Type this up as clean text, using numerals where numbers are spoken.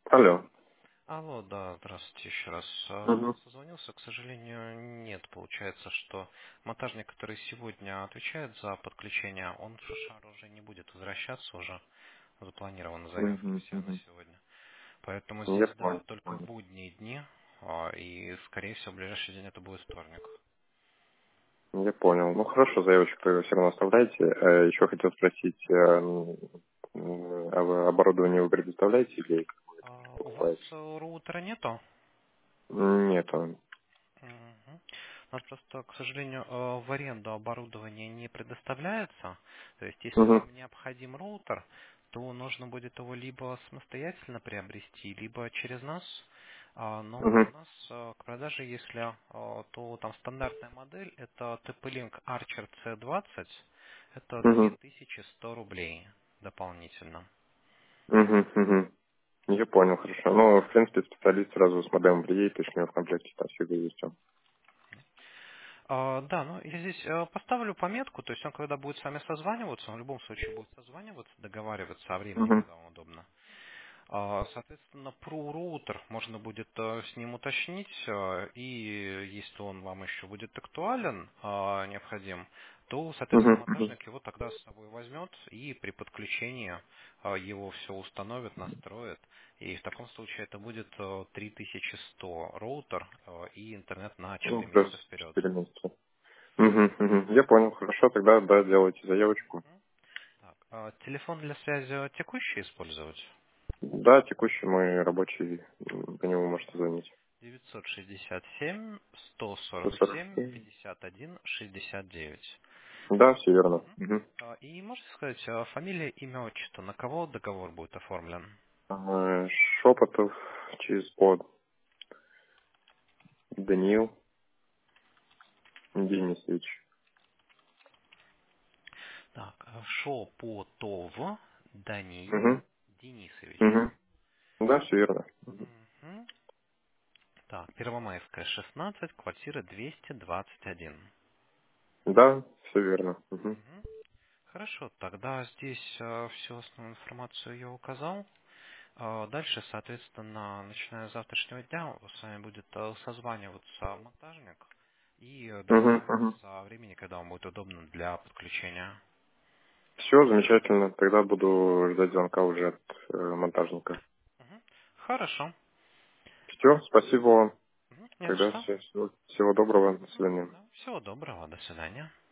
Алло. Алло, да, здравствуйте еще раз. Угу. Созвонился, к сожалению, нет. Получается, что монтажник, который сегодня отвечает за подключение, он в Шушару уже не будет возвращаться уже. Запланирована заявка Угу. вся на Угу. сегодня. Поэтому Я здесь, да, понял. только в Понял. будние дни. И, скорее всего, в ближайший день это будет вторник. Я понял. Ну хорошо, заявочку вы все равно оставляйте. Еще хотел спросить, а вы оборудование вы предоставляете или как вы это У вас покупаете? роутера нету? Нету. Мгм. У нас просто, к сожалению, в аренду оборудование не предоставляется. То есть, если Угу. вам необходим роутер, то нужно будет его либо самостоятельно приобрести, либо через нас. Но Угу. у нас к продаже, если то там стандартная модель, это TP-Link Archer C20, это Угу. 2100 рублей дополнительно. Угу. Угу. Я понял, хорошо. Ну, в принципе, специалист сразу с модемом приедет, то есть у него в комплекте там всегда есть он. Да, ну я здесь поставлю пометку, то есть он когда будет с вами созваниваться, он в любом случае будет созваниваться, договариваться о времени, Угу. когда вам удобно. Соответственно, про роутер можно будет с ним уточнить, и если он вам еще будет актуален, необходим, то, соответственно, Угу. Угу. монтажник его тогда с собой возьмет и при подключении его все установит, настроит. И в таком случае это будет 3100 роутер и интернет на Ну, 4 плюс месяца вперед. 4 месяца. Угу. Угу. Я понял, хорошо, тогда, да, делайте заявочку. Так, телефон для связи текущий использовать? Да, текущий мой рабочий, по нему можете звонить. 967 147 147. 51 69. Да, все верно. Мгм. Угу. И можете сказать, фамилия, имя, отчество, на кого договор будет оформлен? Шепотов через под Даниил Денисович. Так, Шопотов Даниил Угу. Денисович. Угу. Да, все верно. Мгм. Мгм. Так, Первомайская, 16, квартира 221. Да, все верно. Угу. Мгм. Хорошо, тогда здесь всю основную информацию я указал. Дальше, соответственно, начиная с завтрашнего дня, с вами будет созваниваться монтажник и Угу. Угу. договариваться о времени, когда вам будет удобно для подключения. Все замечательно. Тогда буду ждать звонка уже от монтажника. Мгм. Хорошо. Все, спасибо вам. Мгм. Не за Тогда что. всего доброго. До Мгм. свидания. Да. Всего доброго. До свидания.